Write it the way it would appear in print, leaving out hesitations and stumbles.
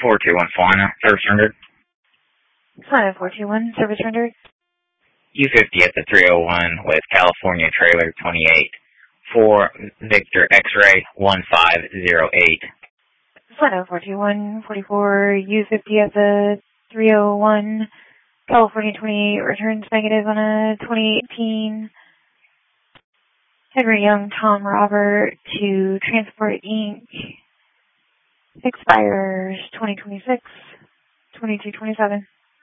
421 Falana, service rendered. Falana 421, service rendered. U50 at the 301 with California Trailer 28 for Victor X-Ray 1508. Falana 421, 44, U50 at the 301, California 28, returns negative on a 2018 Henry Young Tom Robert to Transport Inc. Expires 2026, 2227.